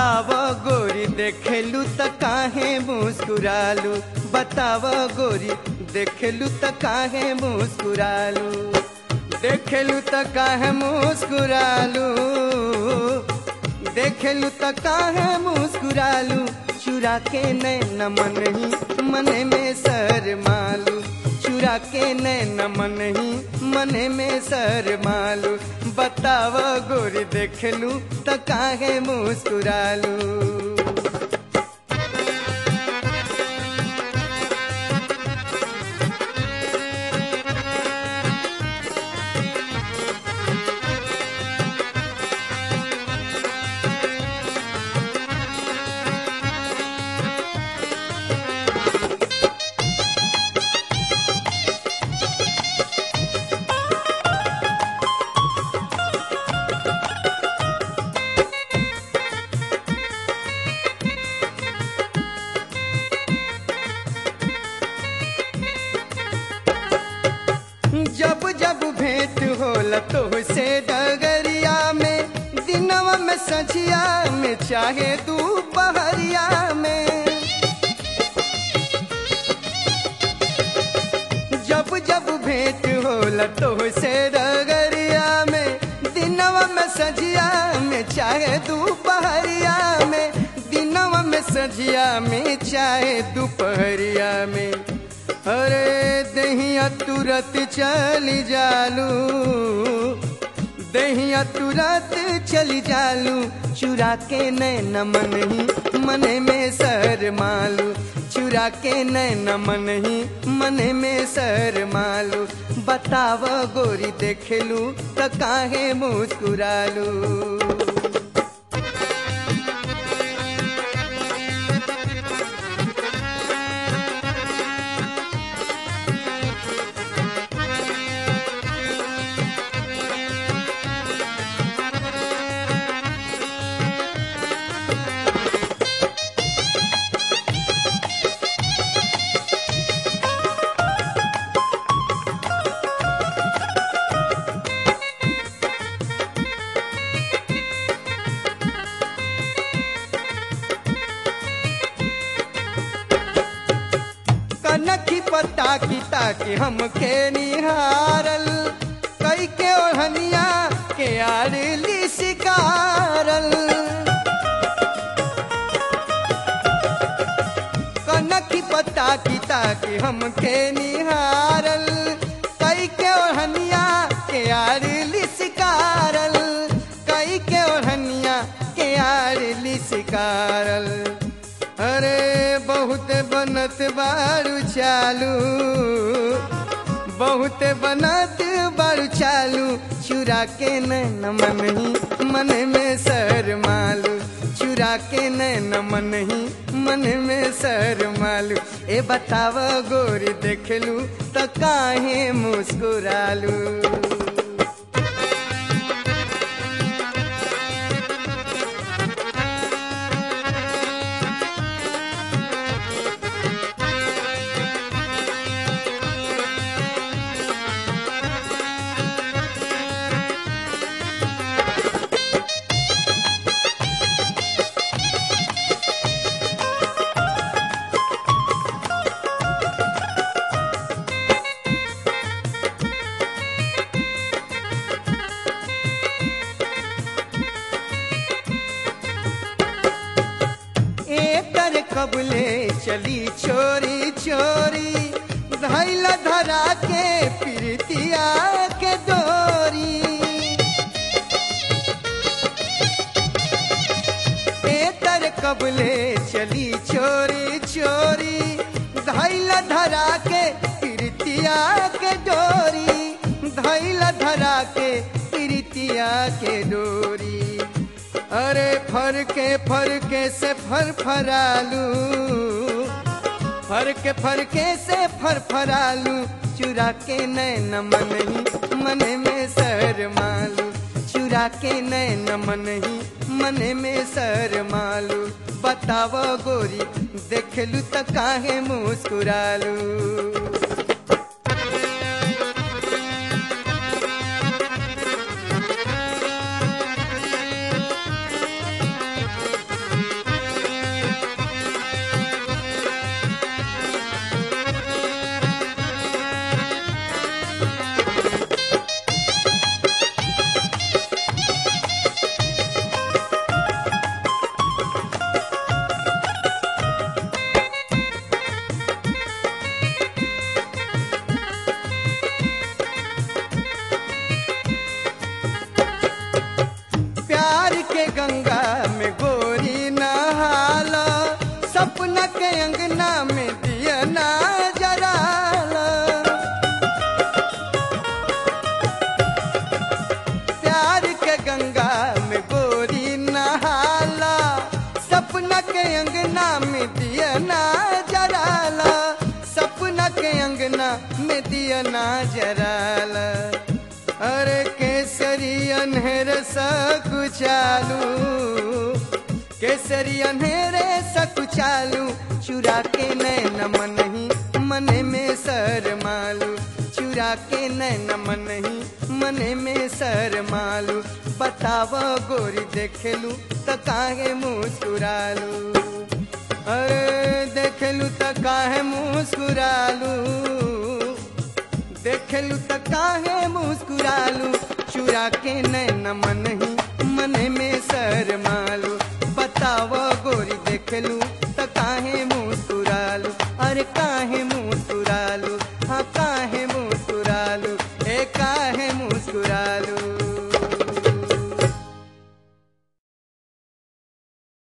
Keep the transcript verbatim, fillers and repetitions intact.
बताव गोरी देखेलू त काहे मुस्कुरालू, बताव गोरी देखेलू त काहे मुस्कुरालू, देखेलू त काहे मुस्कुरालू, देखेलू त काहे मुस्कुरालू, चुरा के नैन मन ही मन में शरमालू, चुरा के नैन मन ही मन में शरमालू, बताव गोरी देखेलू त काहे मुस्कुरालू। जब जब भेंट होला तोहसे डगरिया में, दिनवा में सझिया में चाहे दोपहरिया में, जब जब भेंट होला तोहसे डगरिया में, दिनवा में सझिया में चाहे दोपहरिया में, दिनवा में सझिया में चाहे दोपहरिया में, अरे दहिया तुरत चली जालू, दहिया तुरत चली जालू, चुरा के नैन मन ही मन में शरमालू, चुरा के नैन मन ही मन में शरमालू, बताव गोरी देखेलू त काहे मुस्कुरालू। कनखी पता की ताकि हमके निहारल, कई के ओढ़निया के आरली शिकारल, कनखी पता की ताकि हमके निहारल, कई के ओढ़निया के आरली शिकारल, कई के ओढ़निया के आरली शिकारल, अरे बहुत बनत बारू चालू, बहुत बनत बारू चालू, चुरा के नैन मन ही मन में शरमालू, चुरा के नैन मन ही मन में शरमालू, ए बताव गोरी देखेलू त काहे मुस्कुरालू। कबले चली चोरी चोरी, धैला धरा के प्रीतिया के डोरी, एतर कबले चली चोरी चोरी, धैला धरा के प्रीतिया के डोरी, धैला धरा के प्रीतिया के डोरी, अरे फरके फरके से फर फरालू, फरके फरके से फर फरालू, चुरा के नैन मन ही मन में शरमालू, चुरा के नैन मन ही मन में शरमालू, बताव गोरी देखेलू त काहे मुस्कुरालू। गंगा में गोरी नहाला सपना के अंगना में दिया ना जराला प्यार के गंगा में गोरी नहाला सपना के अंगना में दिया ना जराला सपना के अंगना में दिया ना जराला अरे केसरी अनहेर सकुचालू केसरी अनहेरे सकुचालू चुरा के नैन मन ही मन में शरमालू चुरा के नैन मन ही मन में शरमालू बताव गोरी देखलू त काहे मुस्कुरालू अरे देखलू त काहे मुस्कुरालू देखलू त काहे मुस्कुरालू चुरा के नैन मन ही मन में शरमालू बताव गोरी देखलू त काहे मुस्कुरालू अरे काहे मुस्कुरालू हाँ काहे मुस्कुरालू ए काहे मुस्कुरालू